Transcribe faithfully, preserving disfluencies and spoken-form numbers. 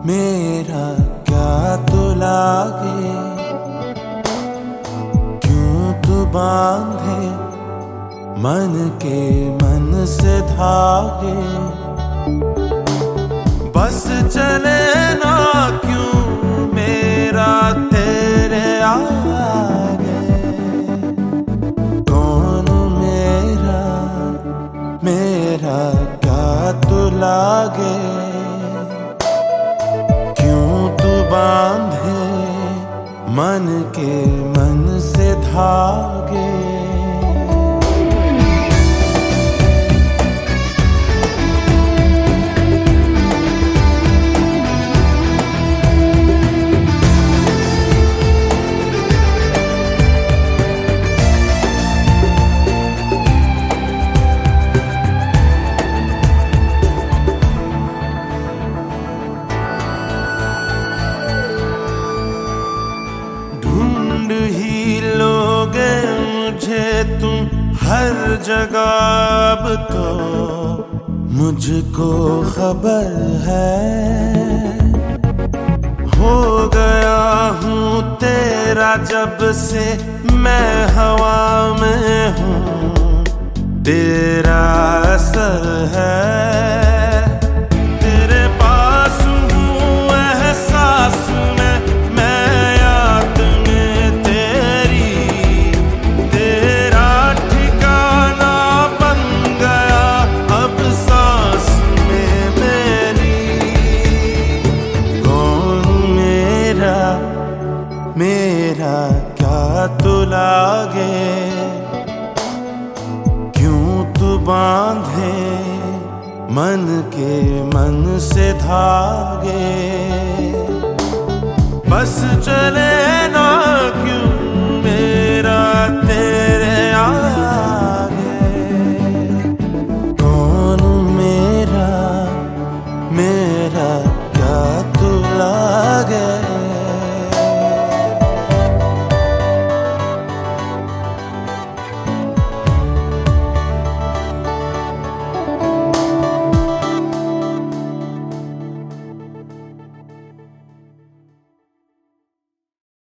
मेरा क्या तो लागे, क्यों तू बांधे मन के मन से धागे। बस चले ना क्यों मेरा तेरे आगे। कौन मेरा मेरा क्या तो लागे, बांधे मन के मन से धागे। तुम हर जगह अब तो मुझको खबर है। हो गया हूँ तेरा जब से मैं हवा में हूँ, तेरा असर है। तेरे पास हूँ एहसास में, मैं याद में तेरी। मेरा क्या तो लागे, क्यों तू बांधे मन के मन से धागे। बस चले ना